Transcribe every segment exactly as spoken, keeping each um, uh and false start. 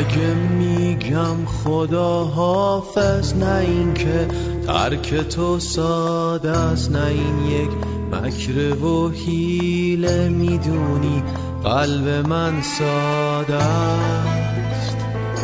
اگه میگم خدا حافظ، نه این که ترک تو ساده است، نه این یک مکر و حیله، میدونی قلب من ساده است.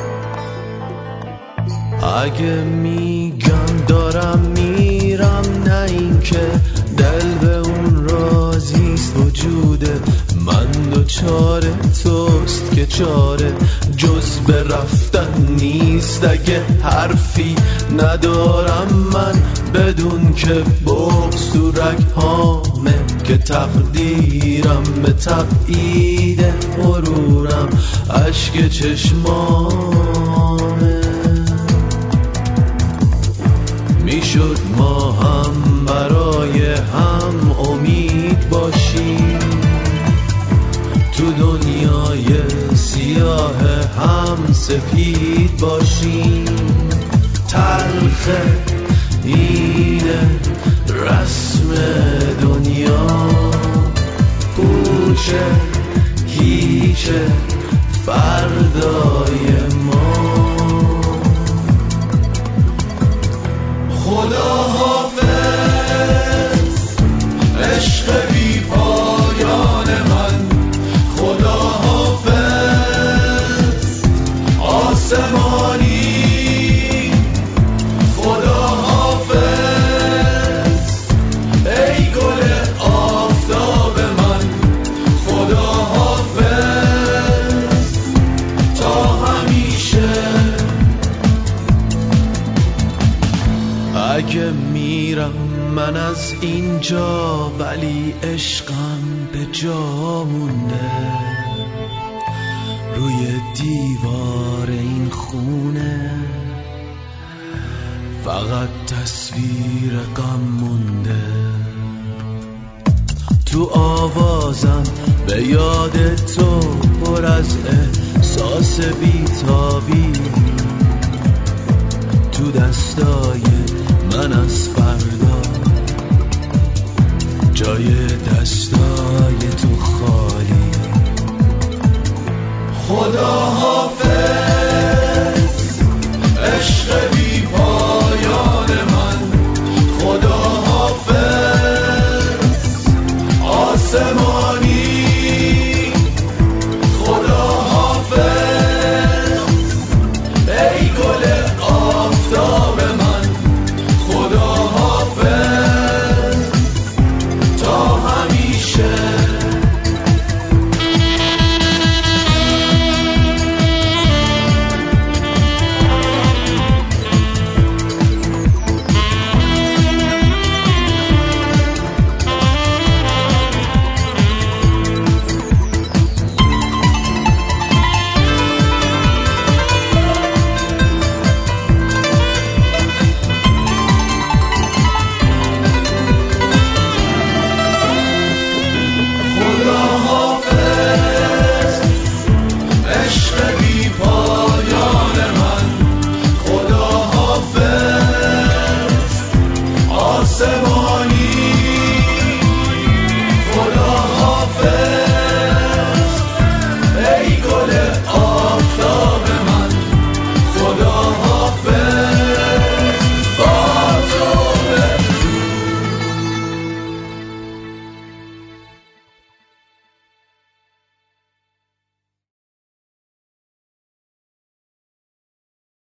اگه میگم دارم میرم، نه این که دل به اون راضیست، وجود من دوچاره توست که چاره جز به رفتن نیست. اگه حرفی ندارم من بدون که بغض تو رگ‌هامه، که تقدیرم به تبعید غرورم اشک چشمامه. میشد ما هم برای هم امید باشیم، تو دنیای سیاه هم سفید باشیم. تلخه اینه رسم دنیا، پوچه هیچه فردای ما. خدا حافظ عشق بی پایان من، خدا حافظ آسمانی، خدا حافظ ای گل آفتاب من، خدا حافظ تا همیشه. اگه میرم من از اینجا، ولی عشقم به جا مونده، روی دیوار این خونه فقط تصویر غم مونده. تو آوازم به یاد تو پر از احساس بیتابی، تو دستای من از فردا جای دستای تو خالی. خدا